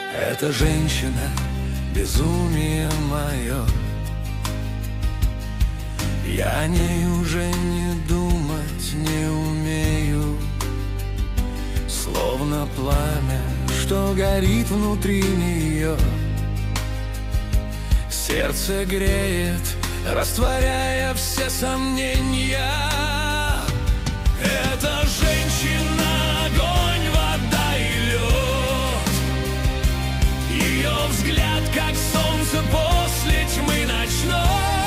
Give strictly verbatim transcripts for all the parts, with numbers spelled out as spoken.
Эта женщина — безумие мое. Я о ней уже не думать не умею. Словно пламя, что горит внутри нее, сердце греет, растворяя все сомнения. Эта женщина — огонь, вода и лед. Ее взгляд, как солнце после тьмы ночной.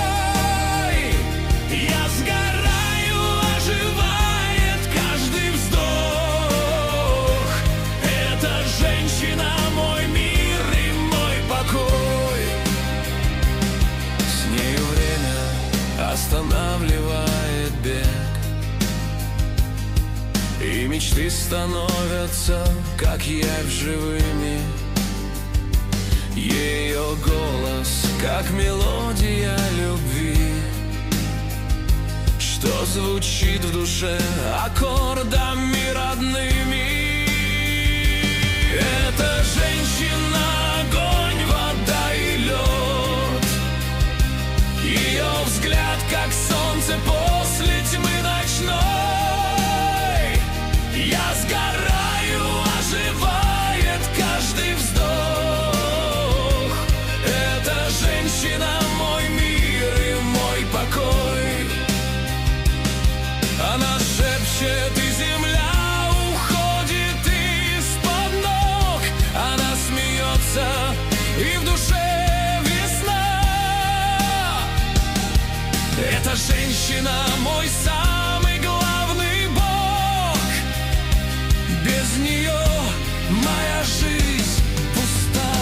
Я сгораю, оживает каждый вздох. Эта женщина — мой мир и мой покой. С нею время останавливает бег, и мечты становятся, как явь, живыми. Ее голос, как мелодия любви, что звучит в душе аккордами родными. Эта женщина — огонь, вода и лед. Ее взгляд, как солнце после тьмы ночной. Я сгораю, оживает каждый вздох. Эта женщина — мой мир и мой покой. Она шепчет, и земля уходит из-под ног. Она смеется, и в душе весна. Эта женщина — мой самый главный бог. Без нее моя жизнь пуста.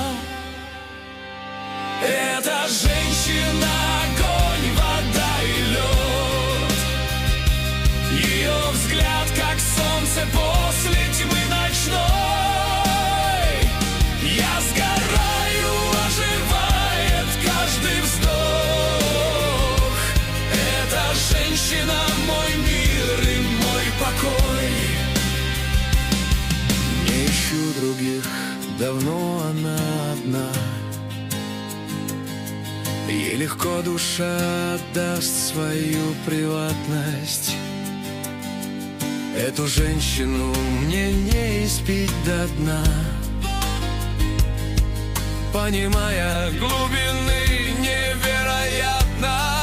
Эта женщина — огонь, вода и лед. Ее взгляд, как солнце после тьмы ночной. Я сгораю, оживает каждый вздох. Эта женщина — мой мир и мой покой. Не ищу других, давно она одна. Ей легко душа отдаст свою приватность. Эту женщину мне не испить до дна, понимая глубины невероятно.